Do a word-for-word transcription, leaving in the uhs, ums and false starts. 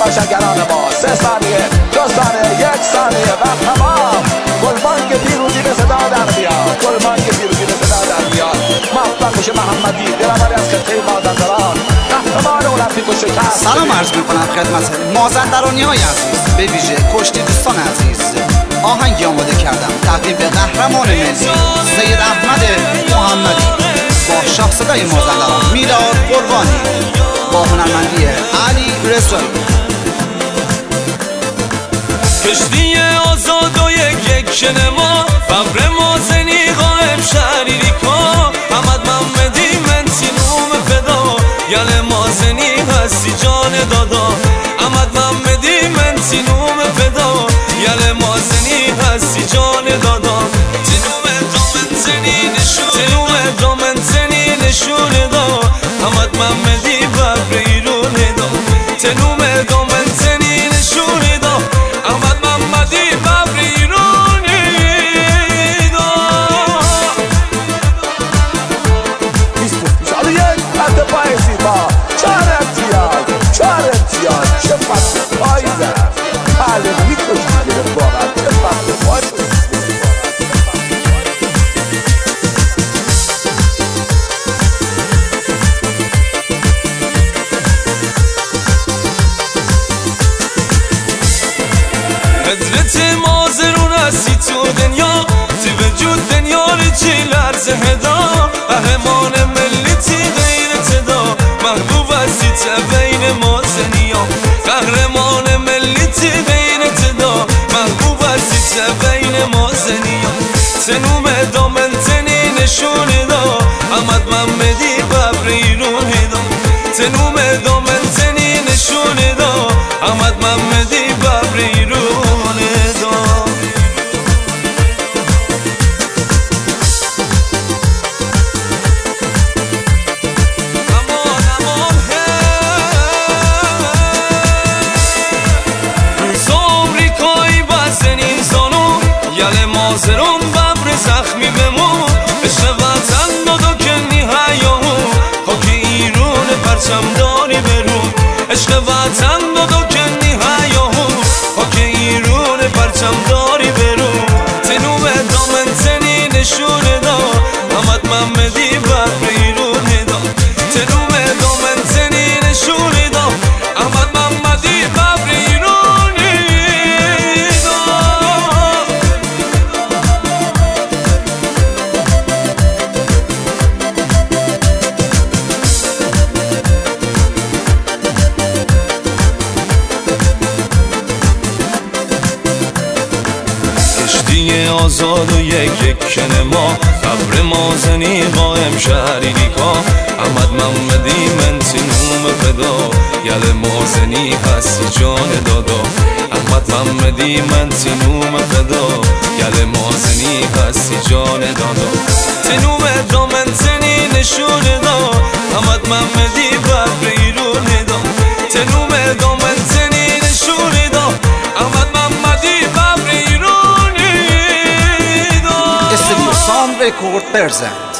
تماشاگران ما. سه ثانیه، دو ثانیه، یک ثانیه و تمام. گلبانگ پیروزی به صدا در بیاد، گلبانگ پیروزی به صدا در بیاد. موفق بشه محمدی، درآوری از خطه مازندران، قهرمان المپیک و شکست. سلام عرض میکنم خدمت مازندرانی های عزیز، به ویژه کشتی دوستان عزیز. آهنگی آماده کردم تقدیم به قهرمان ملی سید احمد محمدی با شاه صدای مازندران میلاد قربانی با هنرمندی علی رضایی. کشتی آزاد و یک یک شنما ببر مازنی قائم شهریری کن احمد محمدی من سینوم فدا یل مازنی هستی جان دادا احمد محمدی من سینوم فدا یل مازنی هستی جان دادا تنوم دامن زنی نشون تنوم دامن زنی نشون دا احمد محمدی ببر ایرون دا تنوم دامن زنی نشون دا احمد محمدی ببر ایرون دا. بیست یک خط پای زیبا، چهار امتیاز، چهار امتیاز. چه فصل پایی زد، بله میکشید گرفت واقعا. چه فصل پایی زد. حضرت مازرون هستی تو دنیا تی وجود دنیا رو چی لرز هدا قهرمان ملی تی غیرت دا محبوب هستی تا بین مازنیا قهرمان ملی تی غیرت دا محبوب هستی تا بین مازنیا تنوم دامن تنی نشون دا احمد محمدی ببر ایرون دا تنوم دامن تنی نشون دا احمد محمدی ببر ایرون. مازرون ببر زخمی بمون عشق وطن دادو کنی حیاهو خاک ایرون پرچم داری برون عشق وطن دادو کنی حیاهو خاک ایرون پرچم داری برون تنوم دامن تنی نشون دا احمد محمدی ببر ایرون دا تنوم دامن تنی نشون دا احمد محمدی ببر ایرون. کشتی آزاد و یک یک کنما ببر مازنی قائم شهریری کا احمد محمدی من سینوم فدا یل مازنی هستی جان دادا احمد محمدی من سینوم فدا یل مازنی هستی جان دادا تنوم دامن زنی نشون دا احمد محمدی ببر ایرون دا تنوم دامن زنی نشون دا احمد محمدی ببر ایرون. استودیو سام رکورد برزن.